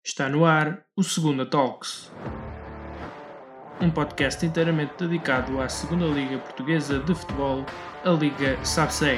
Está no ar o Segunda Talks, um podcast inteiramente dedicado à Segunda Liga Portuguesa de Futebol, a Liga SABSEG.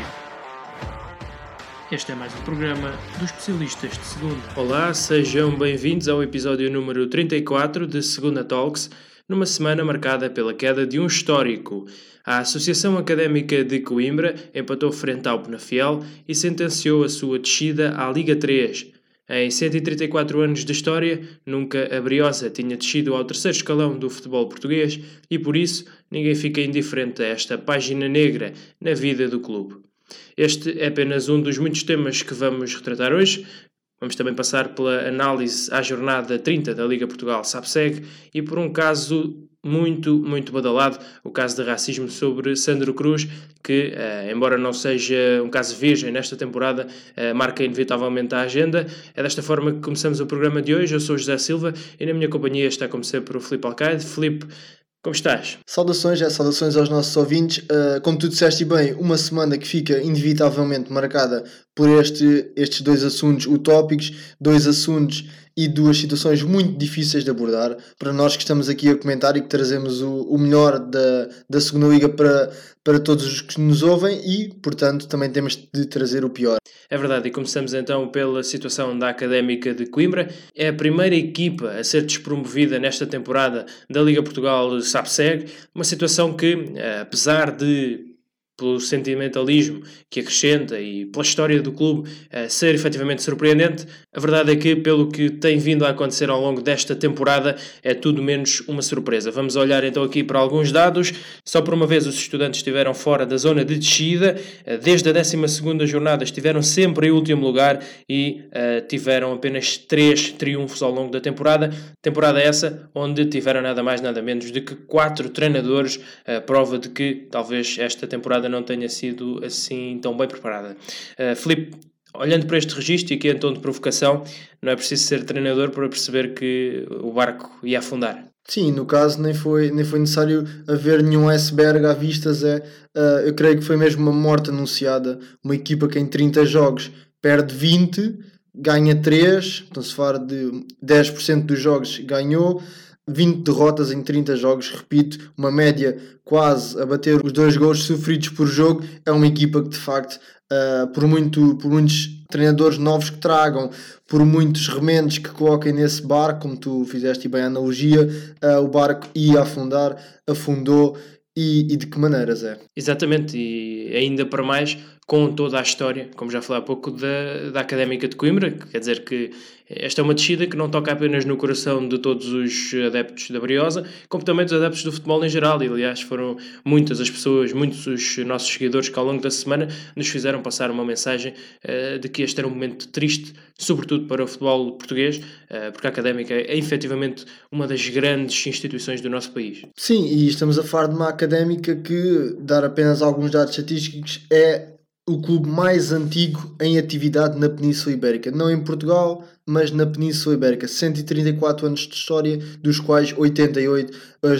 Este é mais um programa dos especialistas de Segunda. Olá, sejam bem-vindos ao episódio número 34 de Segunda Talks, numa semana marcada pela queda de um histórico. A Associação Académica de Coimbra empatou frente ao Penafiel e sentenciou a sua descida à Liga 3. Em 134 anos de história, nunca a Briosa tinha descido ao terceiro escalão do futebol português e, por isso, ninguém fica indiferente a esta página negra na vida do clube. Este é apenas um dos muitos temas que vamos retratar hoje. Vamos também passar pela análise à jornada 30 da Liga Portugal SABSEG e por um caso muito badalado, o caso de racismo sobre Sandro Cruz, que, embora não seja um caso virgem nesta temporada, marca inevitavelmente a agenda. É desta forma que começamos o programa de hoje. Eu sou o José Silva e na minha companhia está, como sempre, o Filipe Alcaide. Filipe, como estás? Saudações aos nossos ouvintes. Como tu disseste bem, uma semana que fica inevitavelmente marcada por estes dois assuntos utópicos, dois assuntos e duas situações muito difíceis de abordar. Para nós que estamos aqui a comentar e que trazemos o melhor da segunda liga para todos os que nos ouvem e, portanto, também temos de trazer o pior. É verdade, e começamos então pela situação da Académica de Coimbra. É a primeira equipa a ser despromovida nesta temporada da Liga Portugal SABSEG, uma situação que, apesar de, pelo sentimentalismo que acrescenta e pela história do clube ser efetivamente surpreendente, a verdade é que, pelo que tem vindo a acontecer ao longo desta temporada, é tudo menos uma surpresa. Vamos olhar então aqui para alguns dados. Só por uma vez os estudantes estiveram fora da zona de descida. Desde a 12ª jornada estiveram sempre em último lugar e tiveram apenas 3 triunfos ao longo da temporada. Temporada essa onde tiveram nada mais nada menos do que 4 treinadores, prova de que talvez esta temporada não tenha sido assim tão bem preparada. Filipe, olhando para este registro e aqui em tom de provocação, não é preciso ser treinador para perceber que o barco ia afundar. Sim, no caso nem foi necessário haver nenhum iceberg à vista, Zé. Eu creio que foi mesmo uma morte anunciada. Uma equipa que em 30 jogos perde 20, ganha 3, então se fala de 10% dos jogos ganhou, 20 derrotas em 30 jogos, repito, uma média quase a bater os 2 gols sofridos por jogo. É uma equipa que de facto, por muitos treinadores novos que tragam, por muitos remendos que coloquem nesse barco, como tu fizeste bem a analogia, o barco ia afundar, afundou. E de que maneira, Zé? Exatamente, e ainda para mais com toda a história, como já falei há pouco, da Académica de Coimbra, que quer dizer que esta é uma descida que não toca apenas no coração de todos os adeptos da Briosa, como também dos adeptos do futebol em geral, e aliás foram muitas as pessoas, muitos os nossos seguidores que ao longo da semana nos fizeram passar uma mensagem de que este era um momento triste, sobretudo para o futebol português, porque a Académica é efetivamente uma das grandes instituições do nosso país. Sim, e estamos a falar de uma Académica que, dar apenas alguns dados estatísticos, é o clube mais antigo em atividade na Península Ibérica. Não em Portugal, mas na Península Ibérica. 134 anos de história, dos quais 88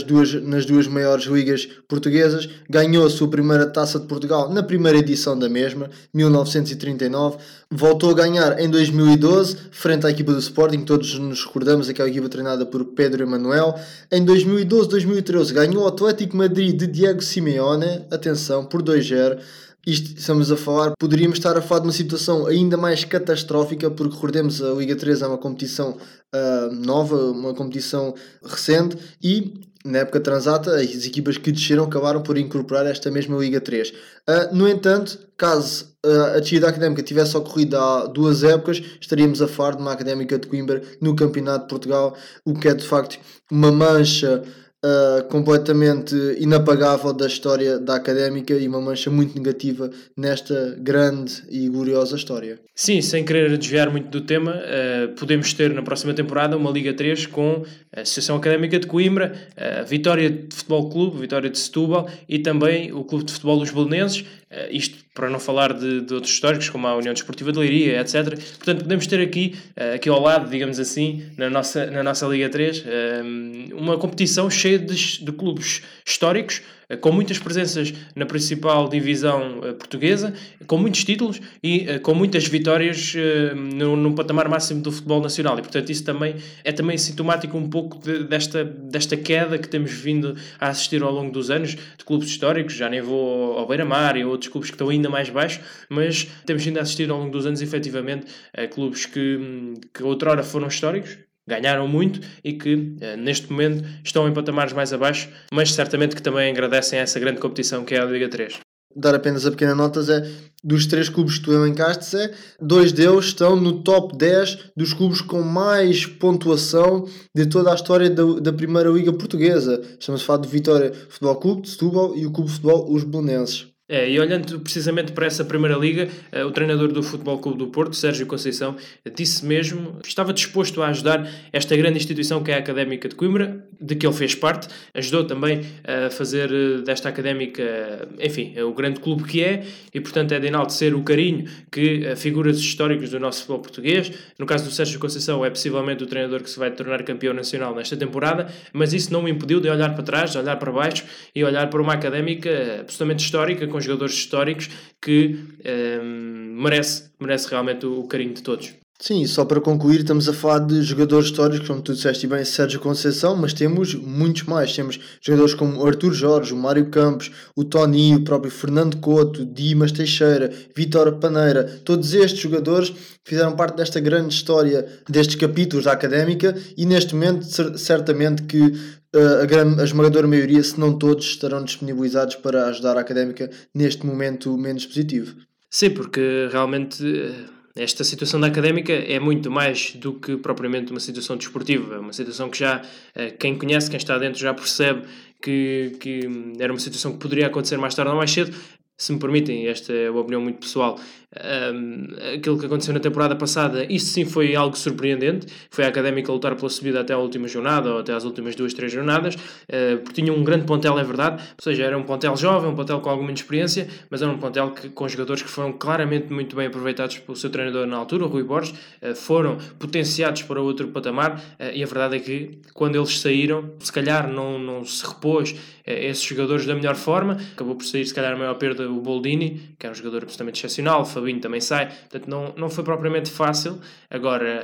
nas duas maiores ligas portuguesas. Ganhou a sua primeira Taça de Portugal na primeira edição da mesma, 1939. Voltou a ganhar em 2012, frente à equipa do Sporting, todos nos recordamos, aquela equipa treinada por Pedro Emanuel. Em 2012-2013 ganhou o Atlético Madrid de Diego Simeone, atenção, por 2-0. Isto estamos a falar, poderíamos estar a falar de uma situação ainda mais catastrófica, porque recordemos, a Liga 3 é uma competição nova, uma competição recente e na época transata as equipas que desceram acabaram por incorporar esta mesma Liga 3. No entanto, caso a descida académica tivesse ocorrido há 2 épocas, estaríamos a falar de uma Académica de Coimbra no Campeonato de Portugal, o que é de facto uma mancha completamente inapagável da história da Académica e uma mancha muito negativa nesta grande e gloriosa história. Sim, sem querer desviar muito do tema, podemos ter na próxima temporada uma Liga 3 com a Associação Académica de Coimbra, a Vitória de Futebol Clube, a Vitória de Setúbal e também o Clube de Futebol dos Belenenses, isto para não falar de outros históricos como a União Desportiva de Leiria, etc. Portanto, podemos ter aqui ao lado, digamos assim, na nossa Liga 3, uma competição cheia cheia de clubes históricos, com muitas presenças na principal divisão portuguesa, com muitos títulos e com muitas vitórias no patamar máximo do futebol nacional. E, portanto, isso também é também sintomático um pouco desta queda que temos vindo a assistir ao longo dos anos de clubes históricos. Já nem vou ao Beira-Mar e a outros clubes que estão ainda mais baixo, mas temos vindo a assistir ao longo dos anos, efetivamente, a clubes que outrora foram históricos, ganharam muito e que neste momento estão em patamares mais abaixo, mas certamente que também agradecem a essa grande competição que é a Liga 3. Dar apenas a pequena nota dos 3 clubes que tu elencaste, 2 deles estão no top 10 dos clubes com mais pontuação de toda a história da Primeira Liga Portuguesa. Estamos a falar do Vitória Futebol Clube de Setúbal e o Clube de Futebol Os Belenenses. E olhando precisamente para essa Primeira Liga, o treinador do Futebol Clube do Porto, Sérgio Conceição, disse mesmo que estava disposto a ajudar esta grande instituição que é a Académica de Coimbra, de que ele fez parte, ajudou também a fazer desta Académica, enfim, o grande clube que é, e portanto é de enaltecer o carinho que figuras históricas do nosso futebol português, no caso do Sérgio Conceição é possivelmente o treinador que se vai tornar campeão nacional nesta temporada, mas isso não o impediu de olhar para trás, de olhar para baixo e olhar para uma Académica absolutamente histórica, com jogadores históricos que merece realmente o carinho de todos. Sim, e só para concluir, estamos a falar de jogadores históricos, como tu disseste bem, Sérgio Conceição, mas temos muitos mais. Temos jogadores como o Arthur Jorge, o Mário Campos, o Tony, o próprio Fernando Couto, Dimas Teixeira, Vítor Paneira. Todos estes jogadores fizeram parte desta grande história, destes capítulos da Académica, e neste momento, certamente que a esmagadora maioria, se não todos, estarão disponibilizados para ajudar a Académica neste momento menos positivo. Sim, porque realmente esta situação da Académica é muito mais do que propriamente uma situação desportiva. É uma situação que já quem conhece, quem está dentro já percebe que era uma situação que poderia acontecer mais tarde ou mais cedo. Se me permitem, esta é uma opinião muito pessoal, aquilo que aconteceu na temporada passada, isso sim foi algo surpreendente. Foi a Académica lutar pela subida até a última jornada, ou até às últimas 2-3 jornadas, porque tinha um grande plantel, é verdade, ou seja, era um plantel jovem, um plantel com alguma experiência, mas era um plantel com jogadores que foram claramente muito bem aproveitados pelo seu treinador na altura, o Rui Borges, foram potenciados para outro patamar, e a verdade é que quando eles saíram, se calhar não se repôs esses jogadores da melhor forma, acabou por sair se calhar a maior perda o Boldini, que é um jogador absolutamente excepcional, o Fabinho também sai, portanto não foi propriamente fácil. Agora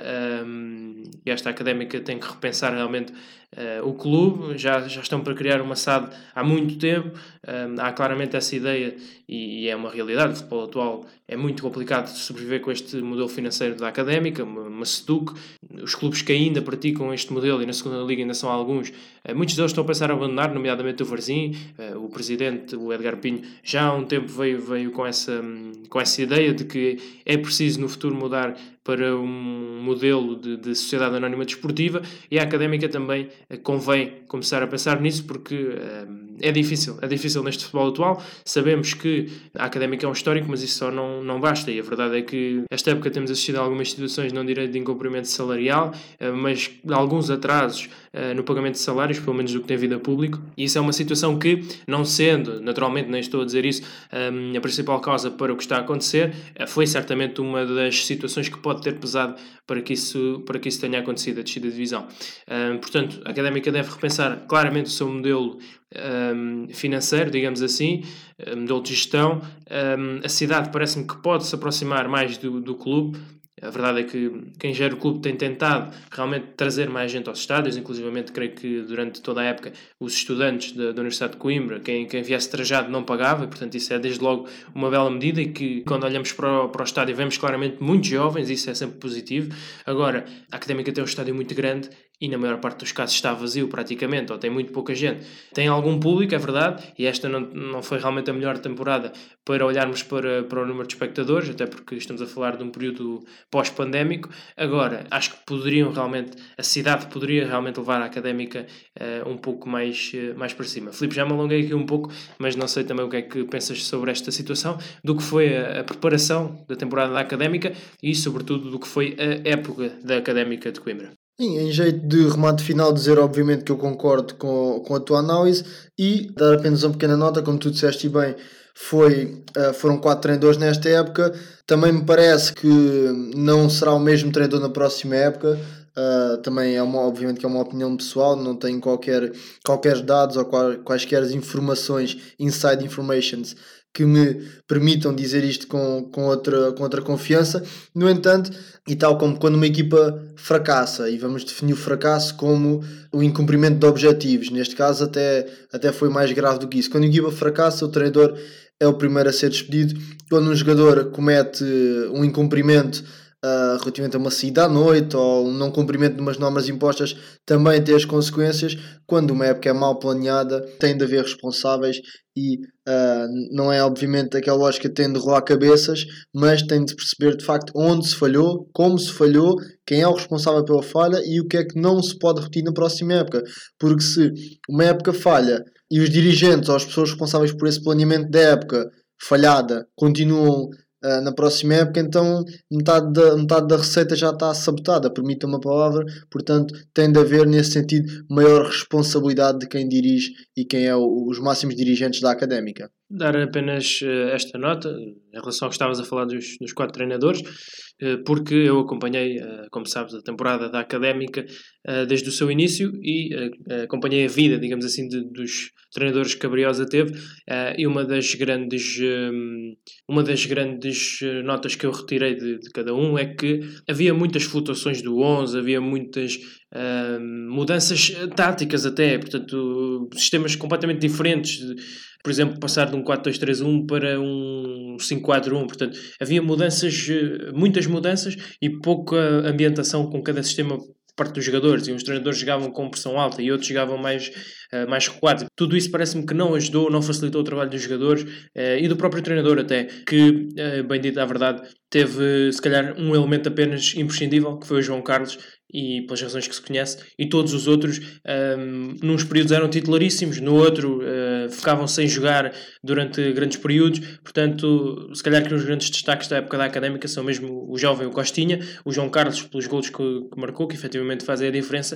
esta Académica tem que repensar realmente o clube, já estão para criar uma SAD há muito tempo, há claramente essa ideia e é uma realidade. O futebol atual é muito complicado de sobreviver com este modelo financeiro da Académica, uma SEDUC. Os clubes que ainda praticam este modelo e na segunda liga ainda são alguns, muitos deles estão a pensar em abandonar, nomeadamente o Varzim. O presidente, o Edgar Pinho, já há um tempo veio com essa ideia de que é preciso no futuro mudar para um modelo de sociedade anónima desportiva, e a Académica também convém começar a pensar nisso, porque é difícil neste futebol atual. Sabemos que a Académica é um histórico, mas isso só não basta, e a verdade é que esta época temos assistido a algumas situações não direito de incumprimento salarial, mas alguns atrasos no pagamento de salários, pelo menos do que tem vindo a público, e isso é uma situação que, não sendo, naturalmente nem estou a dizer isso, a principal causa para o que está a acontecer, foi certamente uma das situações que pode ter pesado para que isso tenha acontecido, a descida de divisão. Portanto, a Académica deve repensar claramente o seu modelo financeiro, digamos assim, modelo de gestão. A cidade parece-me que pode se aproximar mais do clube. A verdade é que quem gera o clube tem tentado realmente trazer mais gente aos estádios, inclusivamente creio que durante toda a época os estudantes da Universidade de Coimbra, quem viesse trajado não pagava, e portanto isso é desde logo uma bela medida, e que quando olhamos para o estádio vemos claramente muitos jovens, isso é sempre positivo. Agora, a Académica tem um estádio muito grande e na maior parte dos casos está vazio praticamente, ou tem muito pouca gente. Tem algum público, é verdade, e esta não foi realmente a melhor temporada para olharmos para o número de espectadores, até porque estamos a falar de um período pós-pandémico. Agora, acho que a cidade poderia realmente levar a Académica um pouco mais para cima. Filipe, já me alonguei aqui um pouco, mas não sei também o que é que pensas sobre esta situação, do que foi a preparação da temporada da Académica e, sobretudo, do que foi a época da Académica de Coimbra. Sim, em jeito de remate final, dizer obviamente que eu concordo com a tua análise e dar apenas uma pequena nota, como tu disseste bem, foram 4 treinadores nesta época. Também me parece que não será o mesmo treinador na próxima época. também obviamente que é uma opinião pessoal, não tenho qualquer dados ou quaisquer informações, inside informations, que me permitam dizer isto com outra confiança. No entanto, e tal como quando uma equipa fracassa, e vamos definir o fracasso como o incumprimento de objetivos, neste caso até foi mais grave do que isso. Quando a equipa fracassa, o treinador é o primeiro a ser despedido. Quando um jogador comete um incumprimento relativamente a uma saída à noite ou um não cumprimento de umas normas impostas, também tem as consequências. Quando uma época é mal planeada, tem de haver responsáveis e não é obviamente aquela lógica de tem de rolar cabeças, mas tem de perceber de facto onde se falhou, como se falhou, quem é o responsável pela falha e o que é que não se pode repetir na próxima época. Porque se uma época falha e os dirigentes ou as pessoas responsáveis por esse planeamento da época falhada continuam na próxima época, então metade da receita já está sabotada, permita uma palavra. Portanto, tem de haver nesse sentido maior responsabilidade de quem dirige e quem é os máximos dirigentes da Académica. Dar apenas esta nota em relação ao que estavas a falar dos 4 treinadores, porque eu acompanhei, como sabes, a temporada da Académica desde o seu início e acompanhei a vida, digamos assim, dos treinadores que a Briosa teve, e uma das grandes notas que eu retirei de cada um é que havia muitas flutuações do 11, havia muitas mudanças táticas até, portanto, sistemas completamente diferentes. Por exemplo, passar de um 4-2-3-1 para um 5-4-1. Portanto, havia muitas mudanças e pouca ambientação com cada sistema por parte dos jogadores. E uns treinadores jogavam com pressão alta e outros jogavam mais recuados. Tudo isso parece-me que não ajudou, não facilitou o trabalho dos jogadores e do próprio treinador até, que, bem dito a verdade, teve se calhar um elemento apenas imprescindível, que foi o João Carlos, e pelas razões que se conhece, e todos os outros nos períodos eram titularíssimos, no outro ficavam sem jogar durante grandes períodos. Portanto, se calhar que os grandes destaques da época da Académica são mesmo o jovem, o Costinha, o João Carlos pelos golos que marcou, que efetivamente fazem a diferença,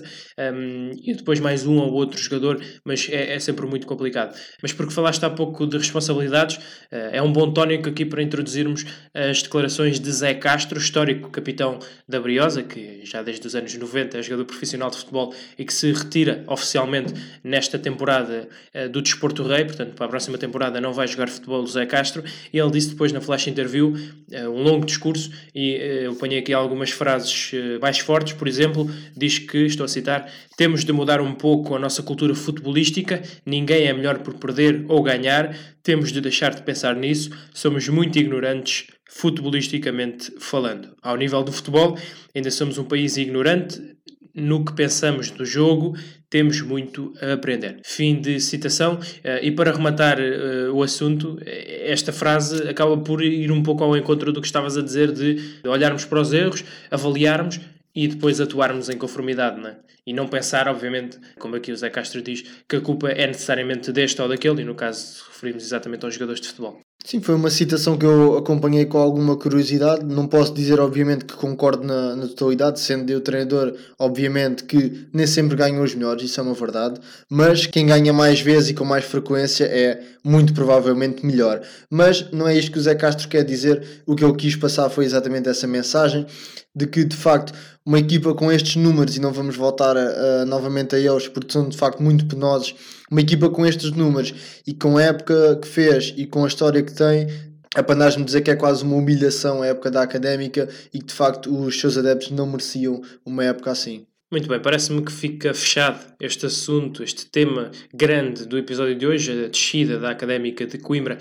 e depois mais um ou outro jogador, mas é sempre muito complicado. Mas porque falaste há pouco de responsabilidades, é um bom tónico aqui para introduzirmos as declarações de Zé Castro, histórico capitão da Briosa, que já desde os anos 90 é jogador profissional de futebol e que se retira oficialmente nesta temporada do Desporto Rei. Portanto, para a próxima temporada não vai jogar futebol o Zé Castro, e ele disse depois na flash interview um longo discurso, e eu ponho aqui algumas frases mais fortes. Por exemplo, diz que, estou a citar: temos de mudar um pouco a nossa cultura futebolística, ninguém é melhor por perder ou ganhar, temos de deixar de pensar nisso, somos muito ignorantes futebolisticamente falando. Ao nível do futebol, ainda somos um país ignorante no que pensamos do jogo, temos muito a aprender. Fim de citação. E para rematar o assunto, esta frase acaba por ir um pouco ao encontro do que estavas a dizer, de olharmos para os erros, avaliarmos e depois atuarmos em conformidade, não é? E não pensar, obviamente, como aqui o Zé Castro diz, que a culpa é necessariamente deste ou daquele, e no caso referimos exatamente aos jogadores de futebol. Sim, foi uma citação que eu acompanhei com alguma curiosidade. Não posso dizer, obviamente, que concordo na totalidade, sendo eu treinador, obviamente, que nem sempre ganham os melhores, isso é uma verdade, mas quem ganha mais vezes e com mais frequência é muito provavelmente melhor. Mas não é isto que o Zé Castro quer dizer. O que eu quis passar foi exatamente essa mensagem, de que, de facto, uma equipa com estes números, e não vamos voltar novamente a eles, porque são, de facto, muito penosos, uma equipa com estes números e com a época que fez e com a história que tem, é para nós me dizer que é quase uma humilhação a época da Académica e que, de facto, os seus adeptos não mereciam uma época assim. Muito bem, parece-me que fica fechado este assunto, este tema grande do episódio de hoje, a descida da Académica de Coimbra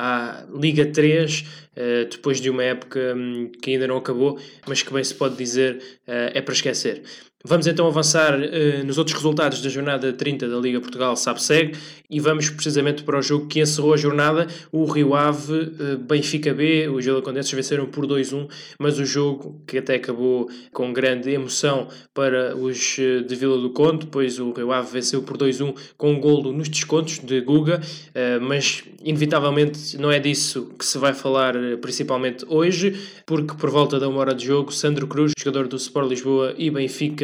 à Liga 3, depois de uma época que ainda não acabou, mas que bem se pode dizer é para esquecer. Vamos então avançar nos outros resultados da jornada 30 da Liga Portugal SAP-SEG e vamos precisamente para o jogo que encerrou a jornada, o Rio Ave Benfica B. Os Vilacondenses venceram por 2-1, mas o jogo que até acabou com grande emoção para os de Vila do Conde, pois o Rio Ave venceu por 2-1 com um golo nos descontos de Guga, mas inevitavelmente não é disso que se vai falar principalmente hoje, porque por volta da 1 hora de jogo, Sandro Cruz, jogador do Sport Lisboa e Benfica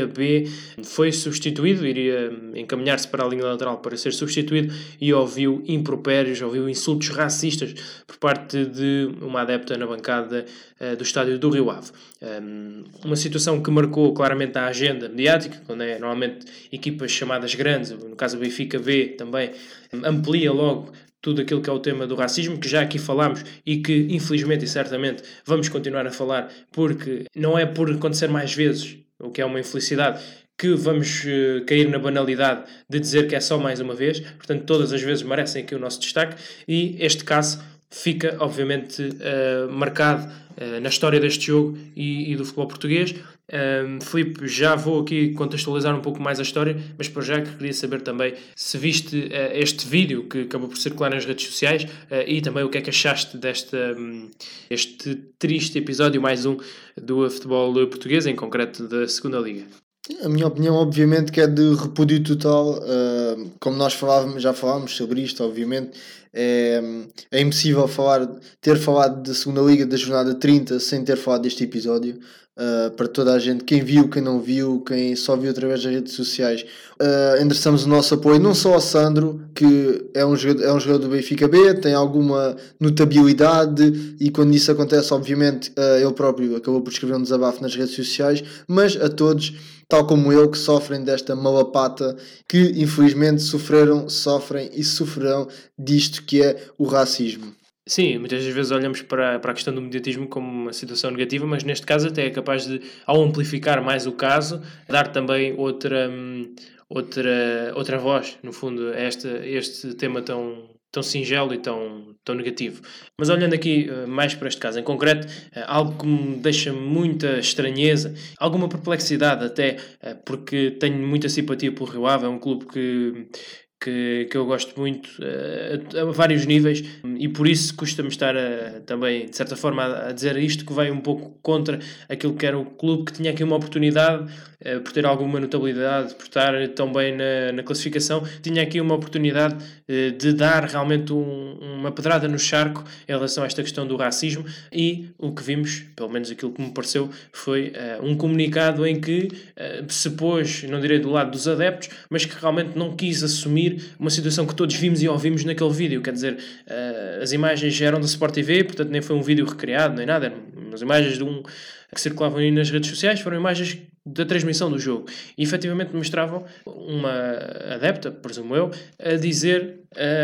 Benfica B, foi substituído, iria encaminhar-se para a linha lateral para ser substituído e ouviu impropérios, ouviu insultos racistas por parte de uma adepta na bancada do estádio do Rio Ave. Uma situação que marcou claramente a agenda mediática, quando é normalmente equipas chamadas grandes, no caso do Benfica B também, amplia logo tudo aquilo que é o tema do racismo, que já aqui falámos e que infelizmente e certamente vamos continuar a falar, porque não é por acontecer mais vezes, o que é uma infelicidade, que vamos cair na banalidade de dizer que é só mais uma vez. Portanto, todas as vezes merecem aqui o nosso destaque e este caso fica obviamente marcado na história deste jogo e do futebol português. Filipe, já vou aqui contextualizar um pouco mais a história, mas para já que queria saber também se viste este vídeo que acabou por circular nas redes sociais e também o que é que achaste este triste episódio, mais um, do futebol português, em concreto da segunda Liga. A minha opinião, obviamente, que é de repúdio total. Como nós já falámos sobre isto, obviamente, é impossível ter falado da segunda Liga da jornada 30 sem ter falado deste episódio. Para toda a gente, quem viu, quem não viu, quem só viu através das redes sociais, endereçamos o nosso apoio não só ao Sandro, que é um jogador do Benfica B, tem alguma notabilidade e quando isso acontece, obviamente, ele próprio acabou por escrever um desabafo nas redes sociais, mas a todos, tal como eu, que sofrem desta malapata, que infelizmente sofrem e sofrerão disto que é o racismo. Sim, muitas vezes olhamos para a questão do mediatismo como uma situação negativa, mas neste caso até é capaz de, ao amplificar mais o caso, dar também outra voz, no fundo, a este tema tão singelo e tão negativo. Mas olhando aqui mais para este caso em concreto, algo que me deixa muita estranheza, alguma perplexidade até, porque tenho muita simpatia pelo Rio Ave, é um clube que eu gosto muito a vários níveis e por isso custa-me estar também, de certa forma, a dizer isto, que vai um pouco contra aquilo que era o clube, que tinha aqui uma oportunidade, por ter alguma notabilidade, por estar tão bem na classificação, tinha aqui uma oportunidade de dar realmente uma pedrada no charco em relação a esta questão do racismo e o que vimos, pelo menos aquilo que me pareceu, foi um comunicado em que se pôs, não direi do lado dos adeptos, mas que realmente não quis assumir uma situação que todos vimos e ouvimos naquele vídeo. Quer dizer, as imagens eram da Sport TV, portanto nem foi um vídeo recriado, nem nada, eram umas imagens que circulavam aí nas redes sociais, foram imagens da transmissão do jogo e efetivamente mostravam uma adepta, presumo eu, a dizer,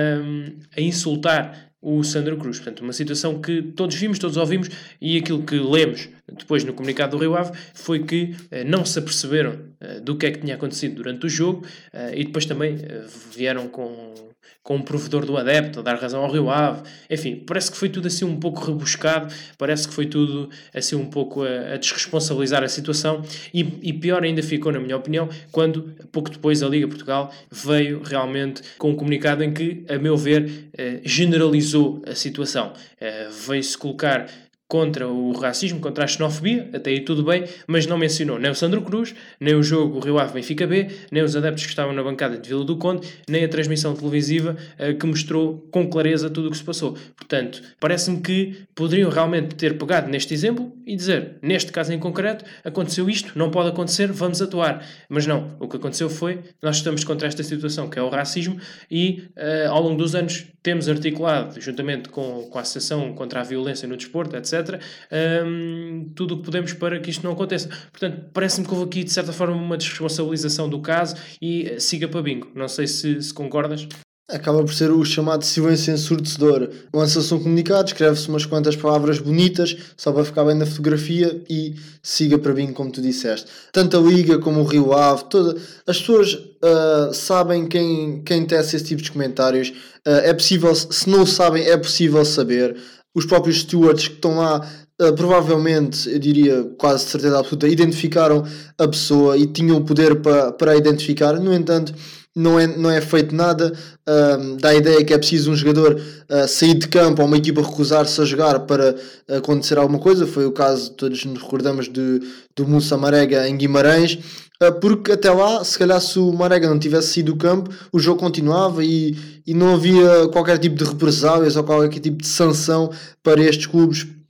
a insultar o Sandro Cruz. Portanto, uma situação que todos vimos, todos ouvimos, e aquilo que lemos depois no comunicado do Rio Ave foi que não se aperceberam do que é que tinha acontecido durante o jogo e depois também vieram com um provedor do adepto a dar razão ao Rio Ave. Enfim, parece que foi tudo assim um pouco rebuscado, parece que foi tudo assim um pouco a desresponsabilizar a situação e pior ainda ficou, na minha opinião, quando pouco depois a Liga Portugal veio realmente com um comunicado em que, a meu ver, generalizou a situação. Veio-se colocar contra o racismo, contra a xenofobia, até aí tudo bem, mas não mencionou nem o Sandro Cruz, nem o jogo Rio Ave Benfica B, nem os adeptos que estavam na bancada de Vila do Conde, nem a transmissão televisiva que mostrou com clareza tudo o que se passou. Portanto, parece-me que poderiam realmente ter pegado neste exemplo e dizer, neste caso em concreto, aconteceu isto, não pode acontecer, vamos atuar. Mas não, o que aconteceu foi, nós estamos contra esta situação que é o racismo e ao longo dos anos temos articulado, juntamente com a Associação contra a Violência no Desporto, etc., tudo o que podemos para que isto não aconteça. Portanto, parece-me que houve aqui, de certa forma, uma desresponsabilização do caso e siga para bingo. Não sei se concordas. Acaba por ser o chamado silêncio ensurdecedor. Lança-se um comunicado, escreve-se umas quantas palavras bonitas, só para ficar bem na fotografia e siga para bingo, como tu disseste. Tanto a Liga como o Rio Ave, as pessoas sabem quem tece esse tipo de comentários. É possível, se não o sabem, é possível saber. Os próprios stewards que estão lá, provavelmente, eu diria quase de certeza absoluta, identificaram a pessoa e tinham o poder para a identificar. No entanto, não é feito nada. Dá a ideia que é preciso um jogador sair de campo ou uma equipa recusar-se a jogar para acontecer alguma coisa. Foi o caso, todos nos recordamos, do Moussa Marega em Guimarães, porque até lá, se calhar, se o Marega não tivesse saído do campo, o jogo continuava e não havia qualquer tipo de represálias ou qualquer tipo de sanção para estes clubes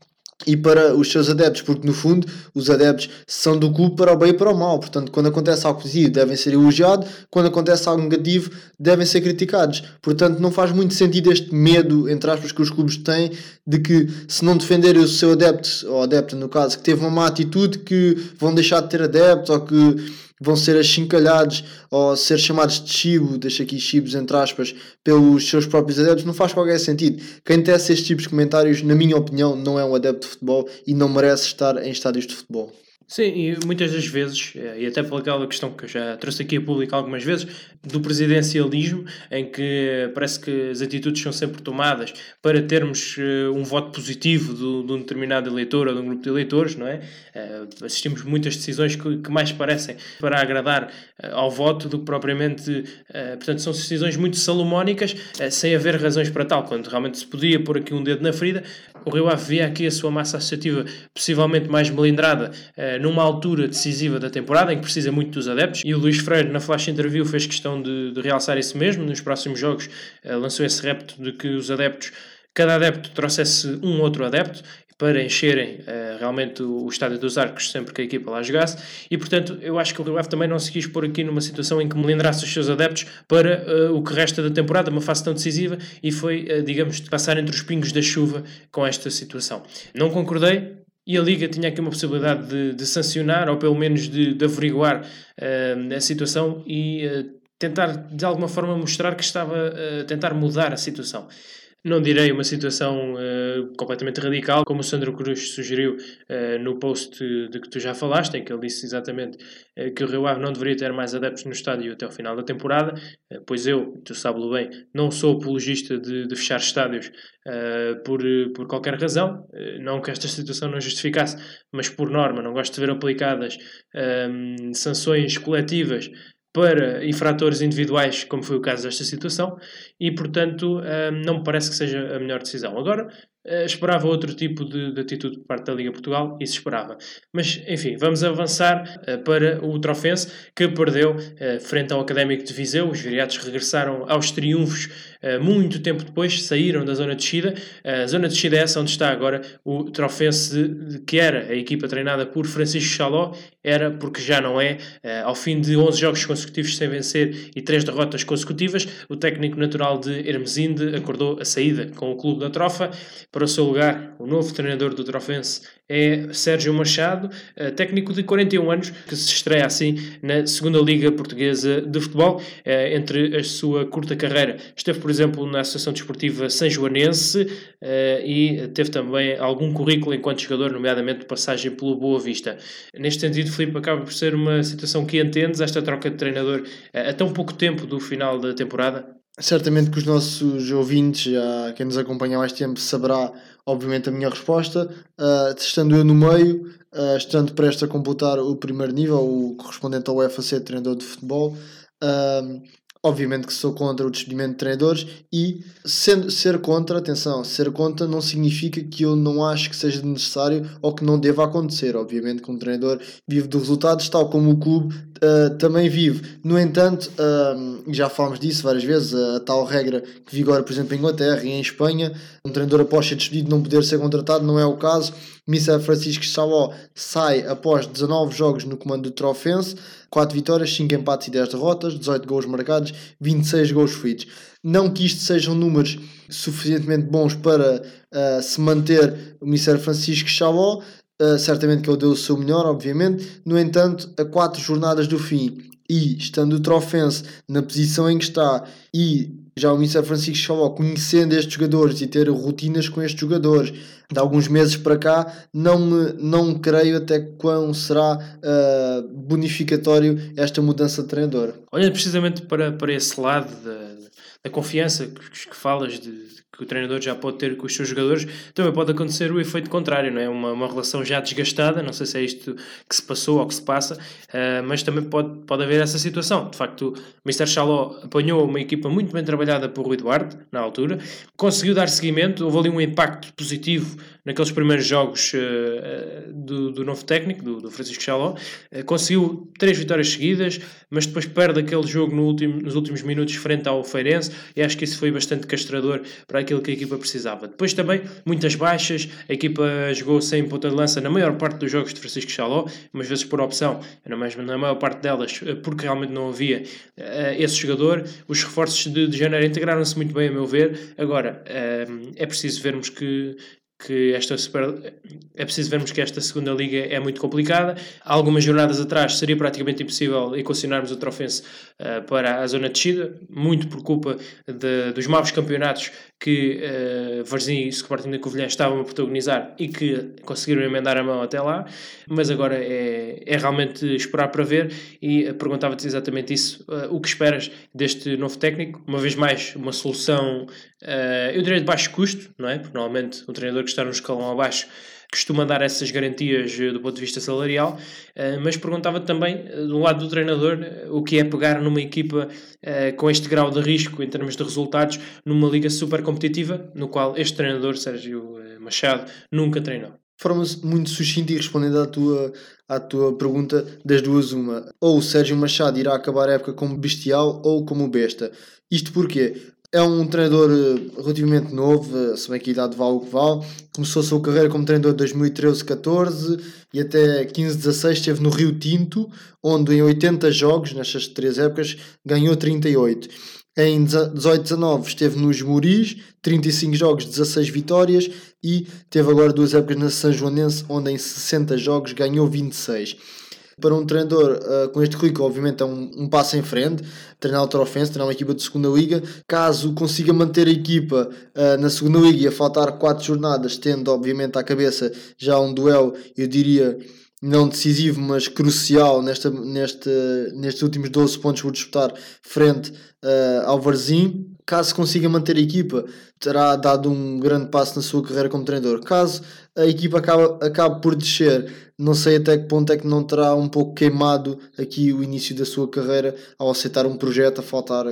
e para os seus adeptos, porque no fundo os adeptos são do clube para o bem e para o mal. Portanto, quando acontece algo positivo devem ser elogiados, quando acontece algo negativo devem ser criticados. Portanto, não faz muito sentido este medo, entre aspas, que os clubes têm, de que se não defenderem o seu adepto, ou adepta no caso, que teve uma má atitude, que vão deixar de ter adeptos, ou que vão ser achincalhados ou ser chamados de chibo, deixa aqui chibos entre aspas, pelos seus próprios adeptos. Não faz qualquer sentido. Quem tece estes tipos de comentários, na minha opinião, não é um adepto de futebol e não merece estar em estádios de futebol. Sim, e muitas das vezes, e até pelaquela questão que eu já trouxe aqui a público algumas vezes, do presidencialismo, em que parece que as atitudes são sempre tomadas para termos um voto positivo de um determinado eleitor ou de um grupo de eleitores, não é? Assistimos muitas decisões que mais parecem para agradar ao voto do que propriamente... portanto, são decisões muito salomónicas, sem haver razões para tal, quando realmente se podia pôr aqui um dedo na ferida. O Rio Ave via aqui a sua massa associativa possivelmente mais melindrada numa altura decisiva da temporada, em que precisa muito dos adeptos, e o Luís Freire, na flash interview, fez questão de realçar isso mesmo. Nos próximos jogos lançou esse repto de que os adeptos, cada adepto trouxesse um outro adepto, para encherem realmente o Estádio dos Arcos sempre que a equipa lá jogasse, e portanto eu acho que o Rio Ave também não se quis pôr aqui numa situação em que melindrasse os seus adeptos para o que resta da temporada, uma fase tão decisiva, e foi, digamos, passar entre os pingos da chuva com esta situação. Não concordei, e a Liga tinha aqui uma possibilidade de sancionar, ou pelo menos de averiguar a situação e tentar de alguma forma mostrar que estava a tentar mudar a situação. Não direi uma situação completamente radical, como o Sandro Cruz sugeriu no post de que tu já falaste, em que ele disse exatamente que o Rio Ave não deveria ter mais adeptos no estádio até o final da temporada, pois eu, tu sabes bem, não sou apologista de fechar estádios por qualquer razão, não que esta situação não justificasse, mas por norma não gosto de ver aplicadas sanções coletivas para infratores individuais, como foi o caso desta situação, e portanto não me parece que seja a melhor decisão. Agora, esperava outro tipo de atitude por parte da Liga Portugal, isso esperava. Mas, enfim, vamos avançar para o Trofense, que perdeu frente ao Académico de Viseu. Os viriatos regressaram aos triunfos muito tempo depois, saíram da zona de descida. A zona de descida é essa onde está agora o Trofense, que era a equipa treinada por Francisco Chaló, era porque já não é. Ao fim de 11 jogos consecutivos sem vencer e 3 derrotas consecutivas, o técnico natural de Hermesinde acordou a saída com o clube da Trofa. Para o seu lugar, o novo treinador do Trofense é Sérgio Machado, técnico de 41 anos, que se estreia assim na segunda Liga Portuguesa de Futebol. Entre a sua curta carreira, esteve, por exemplo, na Associação Desportiva Sanjoanense e teve também algum currículo enquanto jogador, nomeadamente passagem pelo Boa Vista. Neste sentido, Filipe, acaba por ser uma situação que entendes, esta troca de treinador a tão pouco tempo do final da temporada? Certamente que os nossos ouvintes, quem nos acompanha há mais tempo, saberá, obviamente, a minha resposta. Estando eu no meio, estando prestes a completar o primeiro nível, o correspondente ao UFAC, treinador de futebol, obviamente que sou contra o despedimento de treinadores e ser contra não significa que eu não acho que seja necessário ou que não deva acontecer. Obviamente que um treinador vive de resultados, tal como o clube também vive. No entanto, já falámos disso várias vezes, a tal regra que vigora, por exemplo, em Inglaterra e em Espanha, um treinador após ser despedido não poder ser contratado, não é o caso. Missa Francisco Chaló sai após 19 jogos no comando do Trofense, 4 vitórias, 5 empates e 10 derrotas, 18 gols marcados, 26 gols feitos. Não que isto sejam números suficientemente bons para se manter o Missa Francisco Chaló, certamente que ele deu o seu melhor, obviamente. No entanto, a 4 jornadas do fim e estando o Trofense na posição em que está e já o Missa Francisco Chaló conhecendo estes jogadores e ter rotinas com estes jogadores de alguns meses para cá, não creio até quão será bonificatório esta mudança de treinador. Olhando precisamente para esse lado da confiança que falas, que o treinador já pode ter com os seus jogadores, também pode acontecer o efeito contrário, não é? Uma relação já desgastada, não sei se é isto que se passou ou que se passa, mas também pode haver essa situação. De facto, o Mr. Chaló apanhou uma equipa muito bem trabalhada por Rui Duarte, na altura, conseguiu dar seguimento, houve ali um impacto positivo naqueles primeiros jogos do novo técnico, do Francisco Chaló. Conseguiu 3 vitórias seguidas, mas depois perde aquele jogo nos últimos minutos frente ao Feirense, e acho que isso foi bastante castrador para aquilo que a equipa precisava. Depois também, muitas baixas, a equipa jogou sem ponta de lança na maior parte dos jogos de Francisco Chaló, umas vezes por opção, na maior parte delas, porque realmente não havia esse jogador. Os reforços de janeiro integraram-se muito bem, a meu ver. Agora, é preciso vermos que esta segunda liga é muito complicada. Há algumas jornadas atrás seria praticamente impossível equacionarmos o Trofense para a zona de descida, muito por culpa dos maus campeonatos que Varzim e Sporting da Covilhã estavam a protagonizar e que conseguiram emendar a mão até lá. Mas agora é realmente esperar para ver, e perguntava-te exatamente isso. O que esperas deste novo técnico? Uma vez mais, uma solução, eu diria de baixo custo, não é? Porque normalmente um treinador que está no escalão abaixo costuma dar essas garantias do ponto de vista salarial, mas perguntava-te também, do lado do treinador, o que é pegar numa equipa com este grau de risco em termos de resultados, numa liga super competitiva, no qual este treinador, Sérgio Machado, nunca treinou. De forma muito sucinta e respondendo à tua pergunta, das duas uma. Ou o Sérgio Machado irá acabar a época como bestial ou como besta. Isto porquê? É um treinador relativamente novo, se bem que a idade vale o que vale. Começou a sua carreira como treinador de 2013-14 e até 15-16 esteve no Rio Tinto, onde em 80 jogos, nestas 3 épocas, ganhou 38. Em 18-19 esteve nos Moris, 35 jogos, 16 vitórias, e teve agora 2 épocas na Sanjoanense, onde em 60 jogos ganhou 26. Para um treinador com este currículo, obviamente é um passo em frente, treinar o Trofense, treinar uma equipa de segunda liga. Caso consiga manter a equipa na segunda liga e a faltar 4 jornadas, tendo obviamente à cabeça já um duelo, eu diria, não decisivo, mas crucial nestes últimos 12 pontos por disputar frente ao Varzim. Caso consiga manter a equipa, terá dado um grande passo na sua carreira como treinador. Caso a equipa acabe por descer, não sei até que ponto é que não terá um pouco queimado aqui o início da sua carreira ao aceitar um projeto a faltar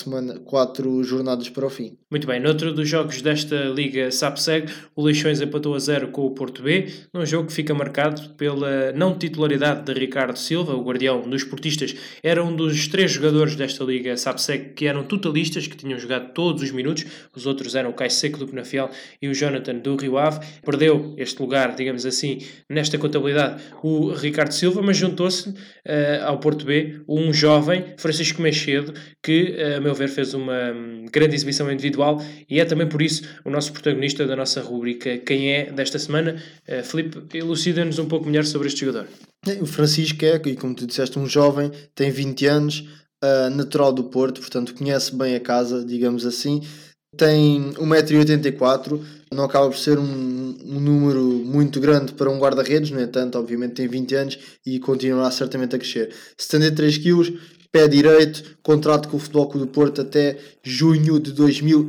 4 jornadas para o fim. Muito bem, noutro dos jogos desta Liga SAPSEG, o Leixões empatou a 0 com o Porto B, num jogo que fica marcado pela não titularidade de Ricardo Silva, o guardião dos portistas. Era um dos 3 jogadores desta Liga SAPSEG que eram totalistas, que tinham jogado todos os minutos. Os outros eram o Caio Seco do Penafiel e o Jonathan do Rio Ave. Perdeu este lugar, digamos assim, nesta contabilidade, o Ricardo Silva, mas juntou-se ao Porto B um jovem, Francisco Meixedo, que, a meu ver, fez uma grande exibição individual, e é também por isso o nosso protagonista da nossa rubrica Quem é desta semana. Filipe, elucida-nos um pouco melhor sobre este jogador. O Francisco e como tu disseste, um jovem, tem 20 anos, natural do Porto, portanto conhece bem a casa, digamos assim. Tem 1,84m, não acaba por ser um número muito grande para um guarda-redes, no entanto, obviamente tem 20 anos e continuará certamente a crescer. 73 kg, pé direito, contrato com o Futebol Clube do Porto até junho de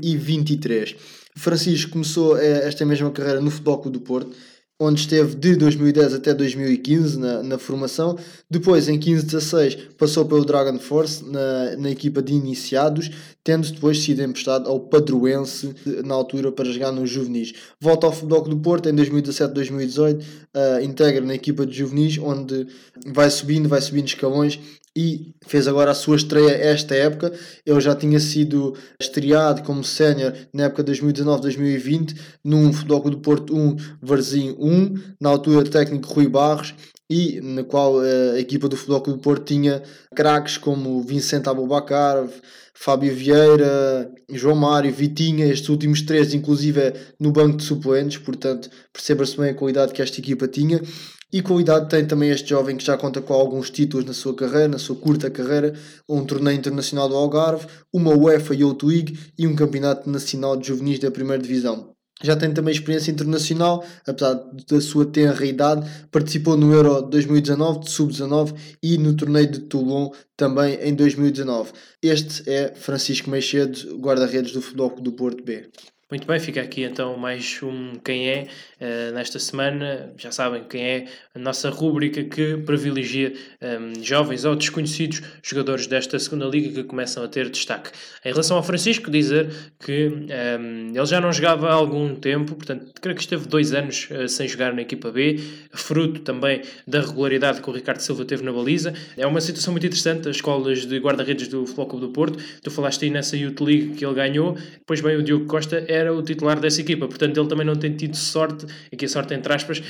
2023. Francisco começou esta mesma carreira no Futebol Clube do Porto, onde esteve de 2010 até 2015 na formação. Depois, em 15-16, passou pelo Dragon Force na equipa de iniciados, tendo depois sido emprestado ao Padroense na altura para jogar nos juvenis. Volta ao Futebol Clube do Porto em 2017-2018, integra na equipa de juvenis, onde vai subindo escalões, e fez agora a sua estreia esta época. Ele já tinha sido estreado como sénior na época de 2019-2020 num Futebol Clube do Porto 1, Varzim 1, na altura técnico Rui Barros, e na qual a equipa do Futebol Clube do Porto tinha craques como Vicente Aboubakar, Fábio Vieira, João Mário, Vitinha, estes últimos 3 inclusive no banco de suplentes, portanto perceba-se bem a qualidade que esta equipa tinha. E qualidade tem também este jovem que já conta com alguns títulos na sua carreira, na sua curta carreira, um torneio internacional do Algarve, uma UEFA Youth League e um campeonato nacional de juvenis da primeira divisão. Já tem também experiência internacional, apesar da sua tenra idade, participou no Euro 2019 de Sub-19 e no torneio de Toulon também em 2019. Este é Francisco Meixedo, guarda-redes do Futebol do Porto B. Muito bem, fica aqui então mais um Quem É. Nesta semana, já sabem quem é a nossa rúbrica que privilegia jovens ou desconhecidos jogadores desta segunda liga que começam a ter destaque. Em relação ao Francisco, dizer que ele já não jogava há algum tempo, portanto, creio que esteve 2 anos sem jogar na equipa B, fruto também da regularidade que o Ricardo Silva teve na baliza. É uma situação muito interessante, as escolas de guarda-redes do Futebol Clube do Porto. Tu falaste aí nessa Youth League que ele ganhou, pois bem, o Diogo Costa era o titular dessa equipa, portanto ele também não tem tido sorte, aqui a sorte entre aspas,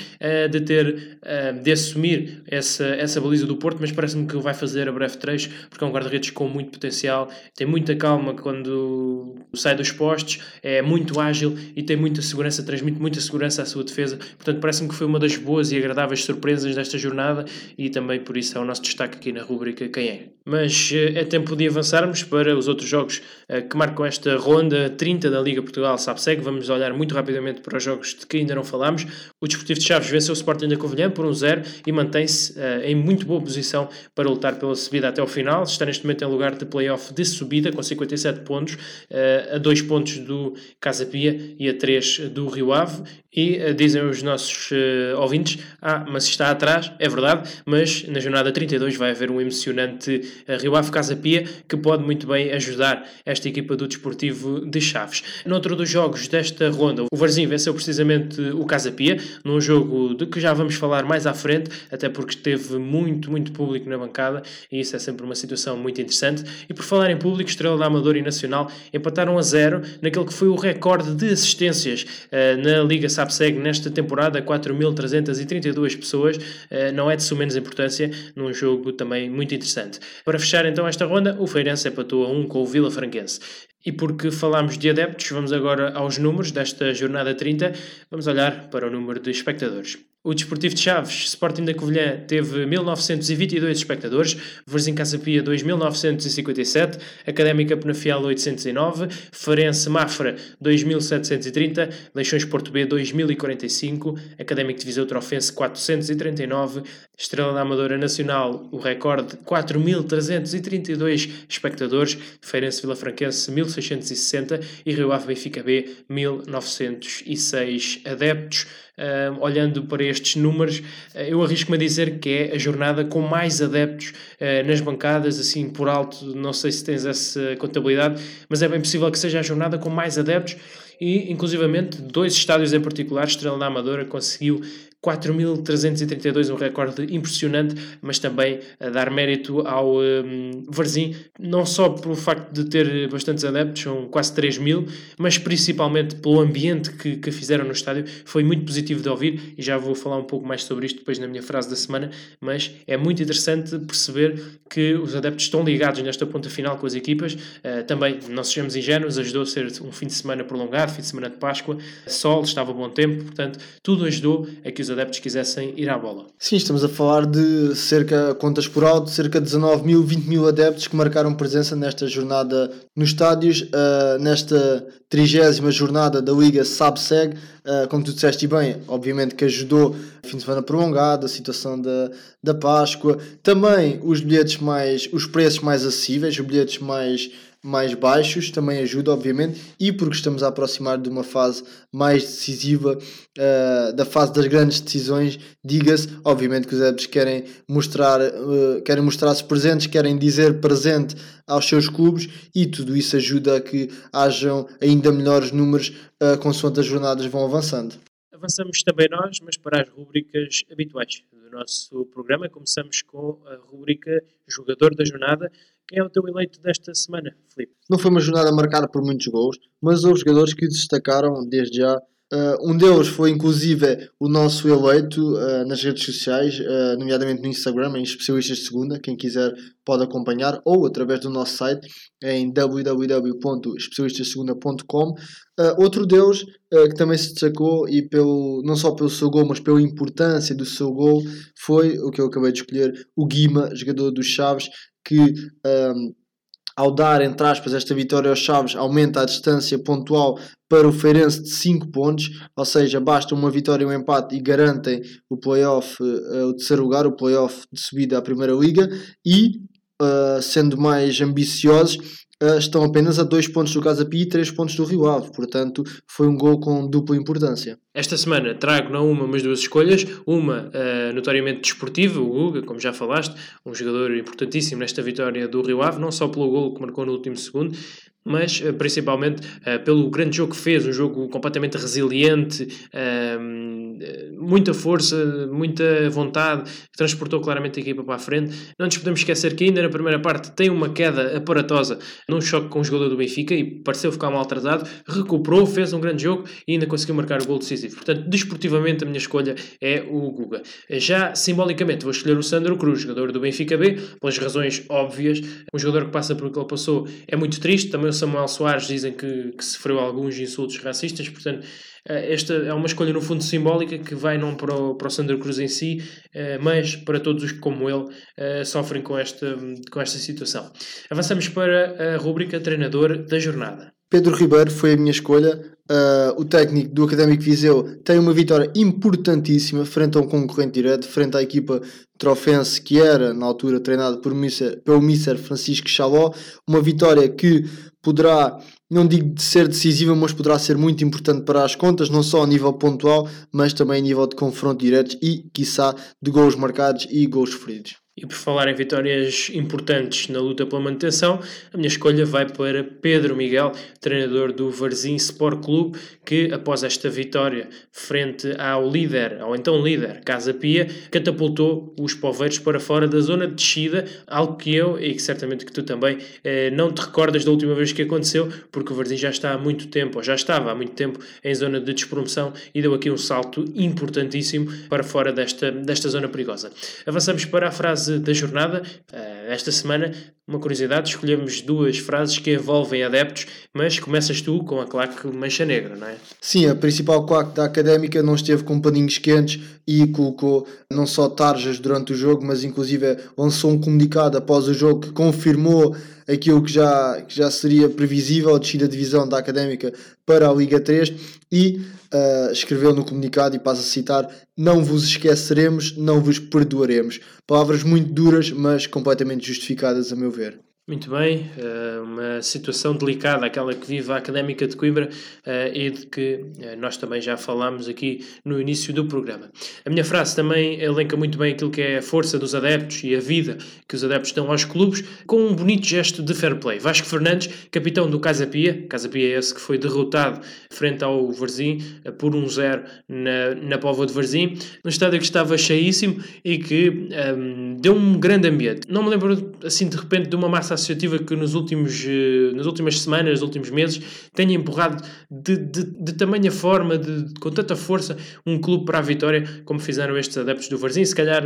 de assumir essa baliza do Porto, mas parece-me que o vai fazer a breve trecho, porque é um guarda-redes com muito potencial, tem muita calma quando sai dos postos, é muito ágil e tem muita segurança, transmite muita segurança à sua defesa, portanto parece-me que foi uma das boas e agradáveis surpresas desta jornada e também por isso é o nosso destaque aqui na rúbrica Quem É. Mas é tempo de avançarmos para os outros jogos que marcam esta ronda 30 da Liga Portugal SAPSEG. Vamos olhar muito rapidamente para os jogos de que ainda não falámos. O Desportivo de Chaves venceu o Sporting da Covilhã por 1-0 e mantém-se em muito boa posição para lutar pela subida até ao final. Está neste momento em lugar de play-off de subida com 57 pontos, a 2 pontos do Casa Pia e a 3 do Rio Ave. E dizem os nossos ouvintes, mas está atrás, é verdade, mas na jornada 32 vai haver um emocionante Rio Ave Casa Pia que pode muito bem ajudar esta equipa do Desportivo de Chaves. Noutro dos jogos desta ronda, o Varzim venceu precisamente o Casa Pia, num jogo de que já vamos falar mais à frente, até porque teve muito público na bancada e isso é sempre uma situação muito interessante. E por falar em público, Estrela da Amadora e Nacional empataram a 0 naquele que foi o recorde de assistências na Liga SAPSEG nesta temporada, 4.332 pessoas, não é de sumenos importância, num jogo também muito interessante. Para fechar então esta ronda, o Feirense empatou a 1 com o Vila Franquense. E porque falámos de adeptos, vamos agora aos números desta jornada 30, vamos olhar para o número de espectadores. O Desportivo de Chaves, Sporting da Covilhã, teve 1.922 espectadores, Varzim Casa Pia 2.957, Académica Penafiel 809, Farense Mafra 2.730, Leixões Porto B 2.045, Académico de Viseu Trofense 439, Estrela da Amadora Nacional, o recorde 4.332 espectadores, Feirense Vila Franquense 1.660 e Rio Ave Benfica B 1.906 adeptos. Olhando para estes números, eu arrisco-me a dizer que é a jornada com mais adeptos nas bancadas, assim por alto, não sei se tens essa contabilidade, mas é bem possível que seja a jornada com mais adeptos e, inclusivamente, 2 estádios em particular, Estrela da Amadora conseguiu 4.332, um recorde impressionante, mas também a dar mérito ao Varzim, não só pelo facto de ter bastantes adeptos, são quase 3.000, mas principalmente pelo ambiente que fizeram no estádio, foi muito positivo de ouvir, e já vou falar um pouco mais sobre isto depois na minha frase da semana, mas é muito interessante perceber que os adeptos estão ligados nesta ponta final com as equipas, também, não sejamos ingênuos, ajudou a ser um fim de semana prolongado, fim de semana de Páscoa, sol, estava bom tempo, portanto, tudo ajudou a que os adeptos quisessem ir à bola. Sim, estamos a falar de contas por alto, cerca de 19.000, 20.000 adeptos que marcaram presença nesta jornada nos estádios, nesta 30ª jornada da Liga SAPSEG, como tu disseste bem, obviamente que ajudou o fim de semana prolongado, a situação da Páscoa, também os preços mais acessíveis, os bilhetes mais baixos também ajuda, obviamente, e porque estamos a aproximar de uma fase mais decisiva, da fase das grandes decisões, diga-se, obviamente que os adeptos querem mostrar-se presentes, querem dizer presente aos seus clubes, e tudo isso ajuda a que hajam ainda melhores números consoante as jornadas vão avançando. Avançamos também nós, mas para as rubricas habituais do nosso programa. Começamos com a rubrica Jogador da Jornada. Quem é o teu eleito desta semana, Filipe? Não foi uma jornada marcada por muitos gols, mas houve jogadores que destacaram desde já. Um deles foi inclusive o nosso eleito nas redes sociais, nomeadamente no Instagram, em Especialistas de Segunda. Quem quiser pode acompanhar, ou através do nosso site em www.especialistasdesegunda.com. Outro deles que também se destacou, e não só pelo seu gol, mas pela importância do seu gol, foi o que eu acabei de escolher, o Guima, jogador dos Chaves, que ao dar, entre aspas, esta vitória aos Chaves, aumenta a distância pontual para o Feirense de 5 pontos, ou seja, basta uma vitória e um empate e garantem o play-off, o terceiro lugar, o play-off de subida à Primeira Liga, e sendo mais ambiciosos, estão apenas a 2 pontos do Casa Pia e 3 pontos do Rio Ave, portanto foi um gol com dupla importância. Esta semana trago não uma, mas duas escolhas. Uma, notoriamente desportiva, o Guga, como já falaste, um jogador importantíssimo nesta vitória do Rio Ave, não só pelo gol que marcou no último segundo, mas principalmente pelo grande jogo que fez, um jogo completamente resiliente, muita força, muita vontade, que transportou claramente a equipa para a frente. Não nos podemos esquecer que ainda na primeira parte tem uma queda aparatosa num choque com o jogador do Benfica e pareceu ficar mal tratado, recuperou, fez um grande jogo e ainda conseguiu marcar o gol decisivo. Portanto, desportivamente a minha escolha é o Guga. Já simbolicamente vou escolher o Sandro Cruz, jogador do Benfica B, pelas razões óbvias. Um jogador que passa por o que ele passou é muito triste. Também o Samuel Soares dizem que sofreu alguns insultos racistas, portanto esta é uma escolha no fundo simbólica que vai não para o Sandro Cruz em si, mas para todos os que como ele sofrem com esta situação. Avançamos para a rubrica treinador da jornada. Pedro Ribeiro foi a minha escolha. O técnico do Académico Viseu tem uma vitória importantíssima frente a um concorrente direto, frente à equipa trofense que era na altura treinada pelo Mister Francisco Chaló. Uma vitória que poderá, não digo de ser decisiva, mas poderá ser muito importante para as contas, não só a nível pontual, mas também a nível de confronto diretos e, quiçá, de golos marcados e golos sofridos. E por falar em vitórias importantes na luta pela manutenção, a minha escolha vai para Pedro Miguel, treinador do Varzim Sport Clube, que após esta vitória frente ao então líder Casa Pia, catapultou os poveiros para fora da zona de descida, algo que eu, e que certamente que tu também, não te recordas da última vez que aconteceu, porque o Varzim já estava há muito tempo em zona de despromoção e deu aqui um salto importantíssimo para fora desta zona perigosa. Avançamos para a frase da jornada. Esta semana, uma curiosidade, escolhemos duas frases que envolvem adeptos, mas começas tu com a claque mancha negra, não é? Sim, a principal claque da Académica não esteve com paninhos quentes e colocou não só tarjas durante o jogo, mas inclusive lançou um comunicado após o jogo que confirmou aquilo que já seria previsível, a descida de divisão da Académica para a Liga 3 e escreveu no comunicado, e passo a citar: "Não vos esqueceremos, não vos perdoaremos." Palavras muito duras, mas completamente justificadas a meu ver. Muito bem, uma situação delicada, aquela que vive a Académica de Coimbra e de que nós também já falámos aqui no início do programa. A minha frase também elenca muito bem aquilo que é a força dos adeptos e a vida que os adeptos dão aos clubes, com um bonito gesto de fair play. Vasco Fernandes, capitão do Casa Pia é esse que foi derrotado frente ao Varzim por 1-0 na Póvoa de Varzim, num estádio que estava cheíssimo e que deu um grande ambiente. Não me lembro assim de repente de uma massa associativa que nas últimas semanas, nos últimos meses, tenha empurrado de tamanha forma, com tanta força, um clube para a vitória, como fizeram estes adeptos do Varzim. Se calhar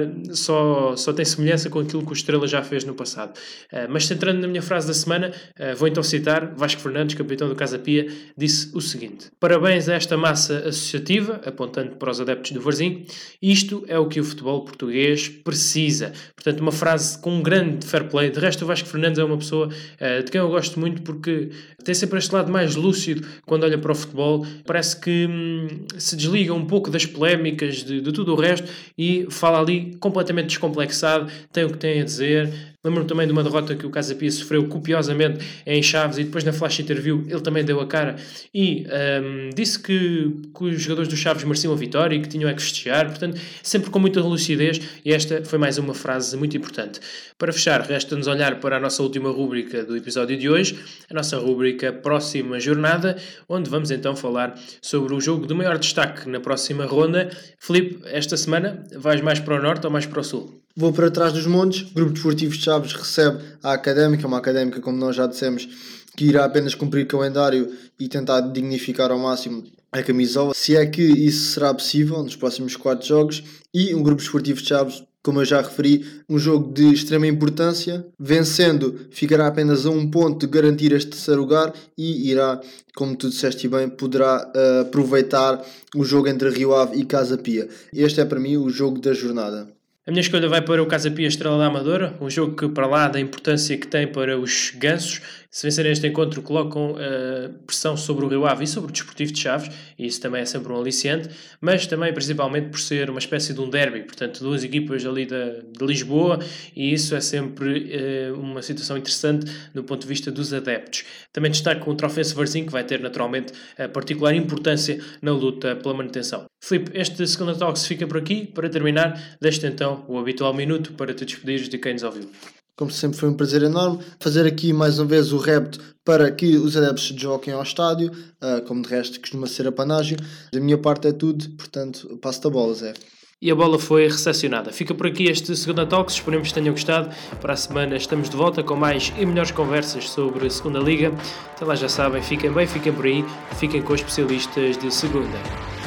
só tem semelhança com aquilo que o Estrela já fez no passado. Mas centrando na minha frase da semana, vou então citar Vasco Fernandes, capitão do Casa Pia, disse o seguinte: "Parabéns a esta massa associativa", apontando para os adeptos do Varzim, "isto é o que o futebol português precisa." Portanto, uma frase com um grande fair play. De resto, o Vasco Fernandes é uma pessoa de quem eu gosto muito, porque tem sempre este lado mais lúcido quando olha para o futebol. Parece que se desliga um pouco das polémicas de tudo o resto e fala ali completamente descomplexado, tem o que tem a dizer. Lembro-me também de uma derrota que o Casa Pia sofreu copiosamente em Chaves e depois na flash interview ele também deu a cara e disse que os jogadores do Chaves mereciam a vitória e que tinham a que festejar. Portanto, sempre com muita lucidez, e esta foi mais uma frase muito importante. Para fechar, resta-nos olhar para a nossa última rúbrica do episódio de hoje, a nossa rúbrica Próxima Jornada, onde vamos então falar sobre o jogo de maior destaque na próxima ronda. Filipe, esta semana vais mais para o norte ou mais para o sul? Vou para trás dos montes. O Grupo Desportivo de Chaves recebe a Académica, uma Académica, como nós já dissemos, que irá apenas cumprir calendário e tentar dignificar ao máximo a camisola, se é que isso será possível nos próximos 4 jogos. E um Grupo Desportivo de Chaves, como eu já referi, um jogo de extrema importância. Vencendo, ficará apenas a 1 ponto de garantir este terceiro lugar e irá, como tu disseste bem, poderá aproveitar o jogo entre Rio Ave e Casa Pia. Este é para mim o jogo da jornada. A minha escolha vai para o Casa Pia Estrela da Amadora, um jogo que, para lá da importância que tem para os gansos, Se vencerem este encontro, colocam pressão sobre o Rio Ave e sobre o Desportivo de Chaves, e isso também é sempre um aliciante, mas também principalmente por ser uma espécie de um derby, portanto duas equipas ali de Lisboa, e isso é sempre uma situação interessante do ponto de vista dos adeptos. Também destaco o Trofense Varzim, que vai ter naturalmente a particular importância na luta pela manutenção. Filipe, este Segunda Talks fica por aqui. Para terminar, deixo-te então o habitual minuto para te despedires de quem nos ouviu. Como sempre, foi um prazer enorme fazer aqui mais uma vez o repto para que os adeptos se desloquem ao estádio, como de resto costuma ser a panágio. Da minha parte é tudo, portanto passo-te a bola, Zé. E a bola foi recepcionada. Fica por aqui este Segunda Talks, esperemos que tenham gostado. Para a semana estamos de volta com mais e melhores conversas sobre a Segunda Liga. Até lá já sabem, fiquem bem, fiquem por aí, fiquem com os especialistas de Segunda.